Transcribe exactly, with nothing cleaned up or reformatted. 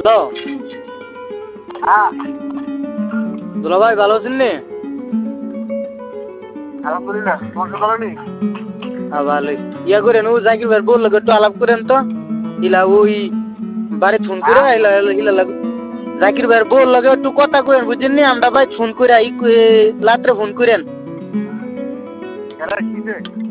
Hello হ্যাঁ দুলা ভাই ভালো আছেন নি? আলহামদুলিল্লাহ। তোমার সকালে নেই? হ্যাঁ ভালোই। ইয়া করেন ও জাকির ভাই বললো একটু আলাপ করেন তো। ইলা ওই বাড়ি ফোন করে হ্যাঁ ইলা ইলা লাগ জাকির ভাই বল লাগে একটু কথা করেন বুঝছেন নি আমরা ভাই ফোন করে ই রাত্রে ফোন করেন। কেন কিসে?